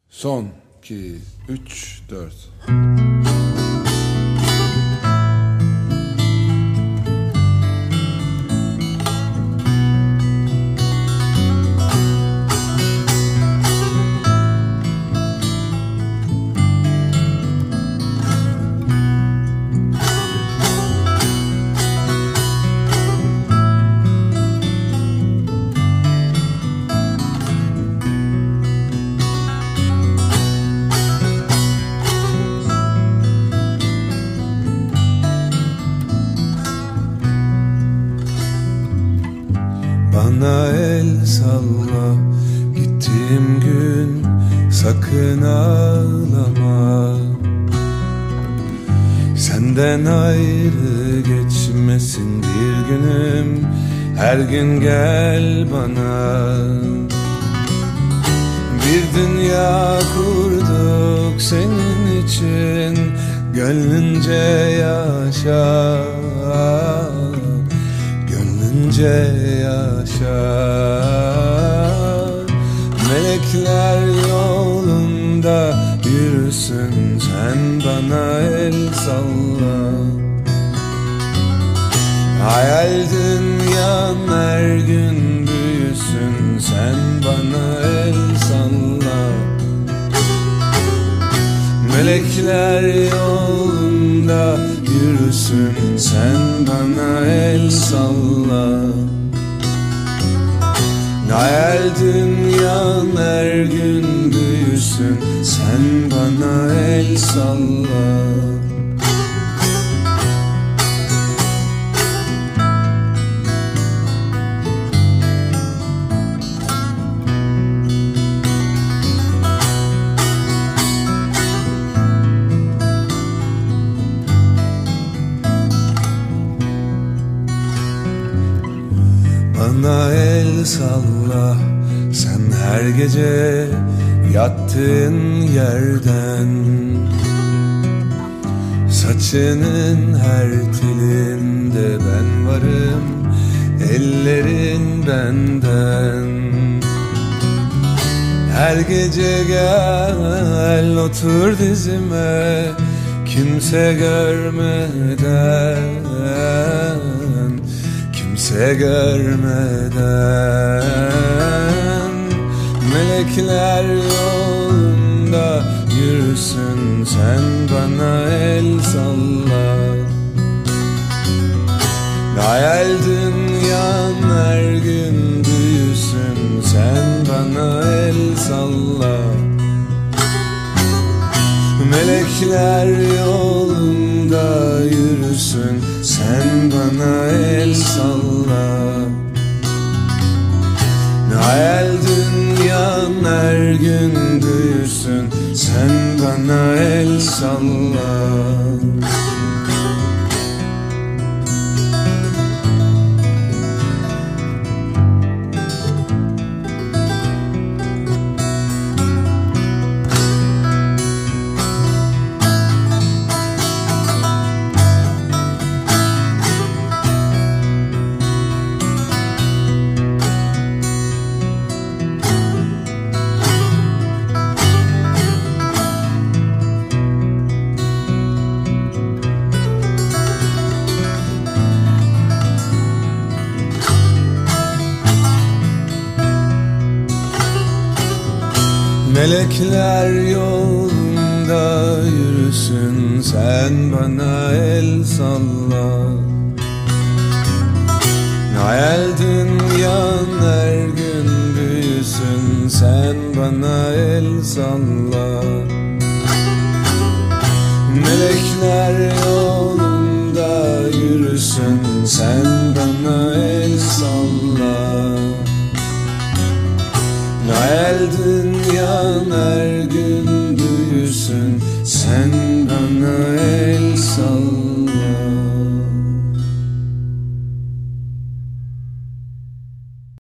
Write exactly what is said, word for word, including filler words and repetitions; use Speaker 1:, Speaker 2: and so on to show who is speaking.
Speaker 1: Son iki, üç, dört.
Speaker 2: Bana el salla gittiğim gün, sakın ağlama. Senden ayrı geçmesin bir günüm, her gün gel bana. Bir dünya kurduk senin için, gönlünce yaşa, gönlünce yaşa. Melekler yolunda yürüsün, sen bana el salla. Hayal dünyam her gün büyüsün, sen bana el salla. Melekler yolunda yürüsün, sen bana el salla. Hayal dünyam her gün büyüsün, sen bana el salla. Bana el salla, sen her gece yattığın yerden. Saçının her telinde ben varım, ellerin benden. Her gece gel otur dizime, kimse görmeden, kimse görmeden. Melekler yolunda yürüsün, sen bana el salla. Hayal dünyam her gün büyüsün, sen bana el salla. Melekler yolunda yürüsün, sen bana el salla. Hayal dünyam her gün büyüsün, sen bana el salla. Melekler yolunda yürüsün, sen bana el salla. Hayal dünyam her gün büyüsün, sen bana el salla. Melekler yolunda yürüsün, sen